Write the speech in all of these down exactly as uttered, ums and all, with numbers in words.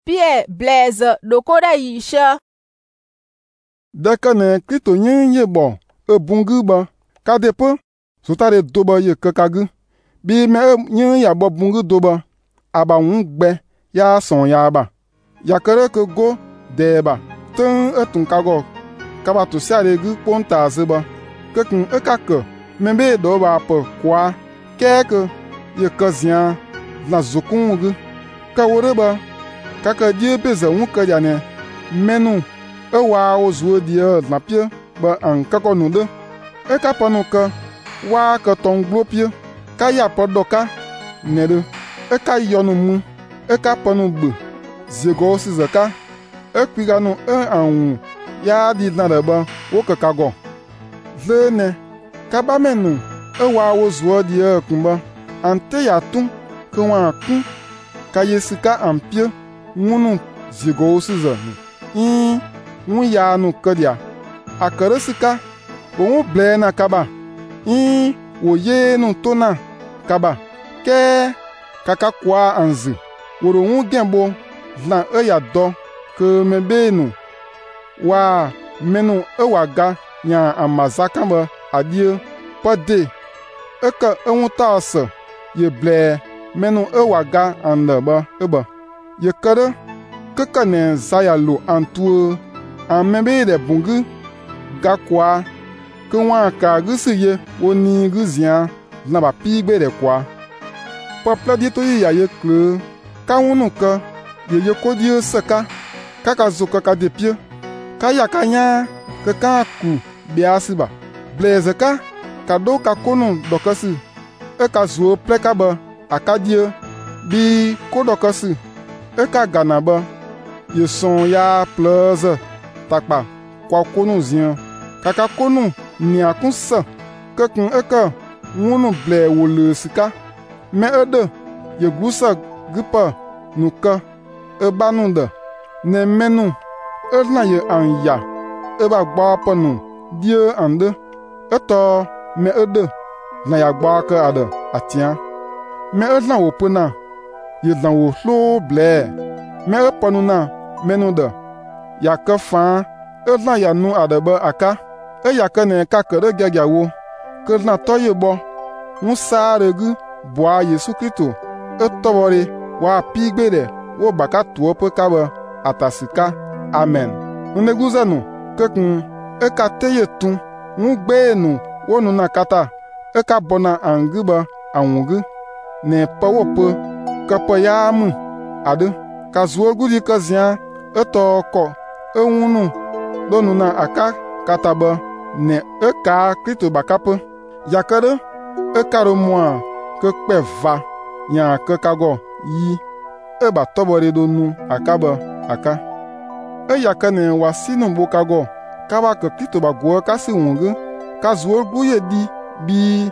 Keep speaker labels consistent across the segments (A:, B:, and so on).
A: Pierre blaise dokoda yisha.
B: Deka ne Krito nyen ye bo e bungu ba ka depo sotare doba ye kakagu bi me nyen ya bo bungu doba aba ngbe ya son ya ba yakere ke go deba tun etun kago kaba to sare gu ponta zeba kekun ekake membe do ba po kwa keke ye kazia la zokungu ka woreba kaka die beza wuka jane menu e wa ozuo die na pie ba an kako nude e ka panu ka wa ka tonglo pie ka ya podoka nede e ka yonu mu e ka panu gbe zego si zaka e kwiga no e anwu ya di na ba wo ka kago zene ka ba menu e wa ozuo die kumba ante ya tun ka wa kun ka yesika ampie ngunu zego si zani in ngu ya nu kedia akaresika bo ngu ble na kaba in wo ye nu tona kaba ke kaka kwa anzi woro ngu gembo na e ya do ke mebenu wa menu e waga nya amazaka ba adie pade eka enwu taase ye ble menu e waga anda ba eba ye kare kaka ne zaya lo antu an membe de bungu ga kwa ke wa ka gusi ye oni guzia na ba pigbe de kwa popla di to ya ye kle ka wonu ka ye ye kodio saka kaka zuka ka de pie ka ya kanya ke ka ku biasiba blaze ka ka do ka kono dokasi e ka zuo pleka ba akadie bi ko dokasi e ka ganaba ye son ya plus takpa kwa konu zia kaka konu ni akunsa kakun eka wonu ble wole sika me ede ye gusa gupa nuka e banunda ne menu e na ye anya e ba gba panu die ande eto me ede na ya gba ka ada atia me e na wopuna ye na wo hlo ble me e panu na menu da ya ka fa e na ya nu adaba aka e ya ka ne ka kere gagyawo ke na toye bo musa regu bua Yesu Kristo e tobore wa pigbere wo baka tuo pe ka ba atasika amen uneguzanu kekun e ka teye tun mu gbe nu wonu na kata e ka bona anguba anwugu ne pawo pe ka pa ya mu ade ka zuo gudi ka zia eto ko ewunu donu na aka kataba ne eka Krito bakape yakere ekaro moa ke peva nya ke kago yi e ba tobore donu akaba aka e yakane wasinu bokago kaba ke Krito bagwo kasi wungu ka zuo guye di bi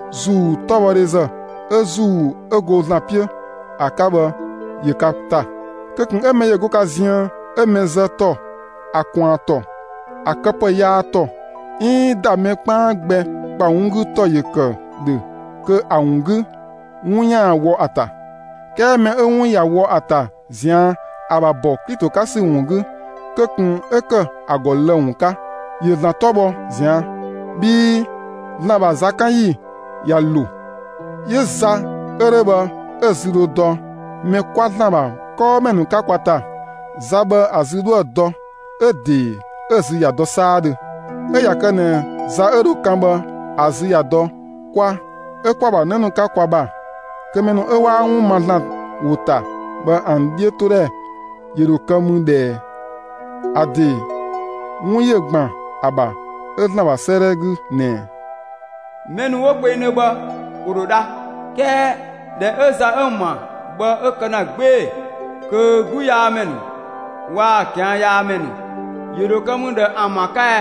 B: zu tobore za ezu ego na pie akaba yekapta kekun eme ye go kazien eme zeto akwan to akapa ya to in da me pa gbe pa ungu to ye ke de ke aungu wunya wo ata ke me enwu ya wo ata zian ababo Krito kasi wungu kekun eke agole wunka ye na tobo zian bi na bazaka yi ya lu ye za ereba eziro do me kwatnaba ko menu kakwata zaba azido do ede ezi ya do sade e yakane za eru kamba azi ya do kwa e kwaba nenu kakwaba kemenu e wa wu manna wuta ba andie tore yeru kamunde ade nwuye gban aba edna ba seregu ne
C: menu wo gbe ne ba oroda ke de eza ema ba ekana gbe ke gu ya menu wa kya ya menu yero kamu de amaka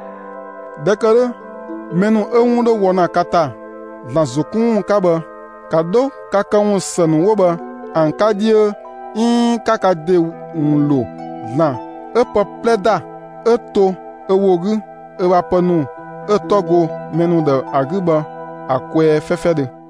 B: dekare menu enwu do wona kata la zokun kaba kado kaka won sanu woba an kadie in kaka de unlo la e popleda eto ewogu e wapanu etogo menu de aguba akwe fefede